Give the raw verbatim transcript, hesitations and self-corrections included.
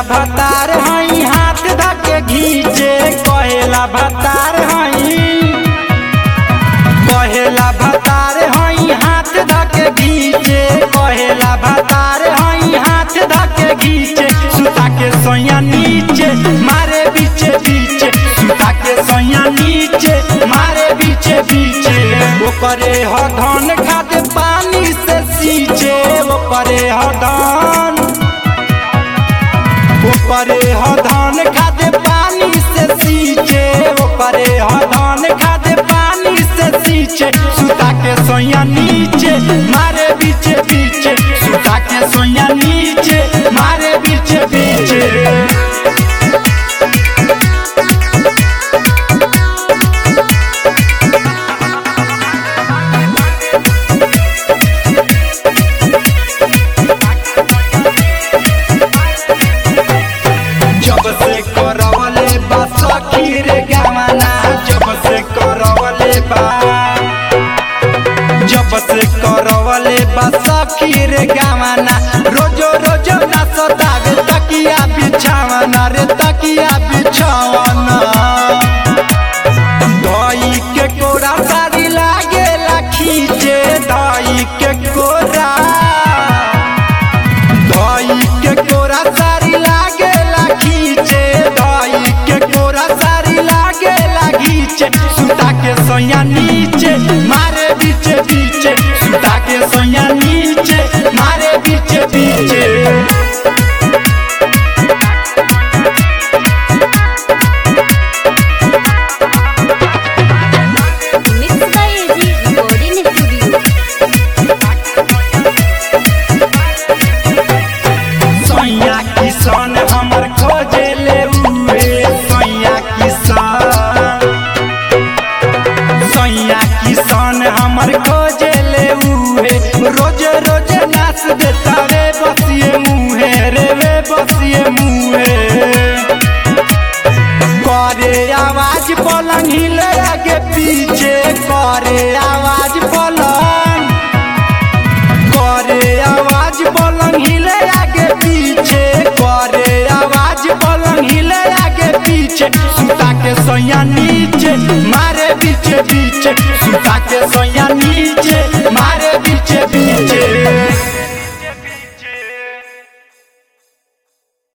भतार हई हाथ धके घींचे कहेला भतार हई कहेला भतार हई हाथ धके घींचे कहेला भतार हई हाथ धके घींचे सुता के सोया नीचे मारे बीचे बीचे सुता के सोया नीचे मारे बीचे बीचे वो करे हो धन खाद पानी से सींचे वो करे हो धन वो करे हो धान खादे पानी से सींचे वो करे हो धान खादे पानी से सींचे सुता के सोया नीचे मारे बीचे बीचे सुता के सोया नीचे मारे बीचे बीचे जब से करवले बा सखी रे गवाना जब से करवले बा जब से करवले बा सखी रे गवाना रोजो रोजो ना सतावे तकिया बिछावना रे तकिया बिछावना दही के कोरा सारी लागेला खींचे दही के कोरा दही के कोरा सारी लागेला खींचे दही के कोरा सारी लागेला खींचे सुता के सोया नीचे मारे बीचे बीचे सुता के सोया नीचे मारे बीचे बीचे सोया किसान हमर खोजे ले उए सोया किसान सोया किसान हमर खोजे ले उए रोज रोज नाच देता रे बसिए मुहे रे वे बसिए मुहे करे आवाज पलंग हिले आगे पीछे करे आवाज पलंग करे आवाज पलंग हिले आगे पीछे करे आवाज पलंग हिले आगे पीछे सुता के सोया नीचे मारे बीचे बीचे सुता के सोया नीचे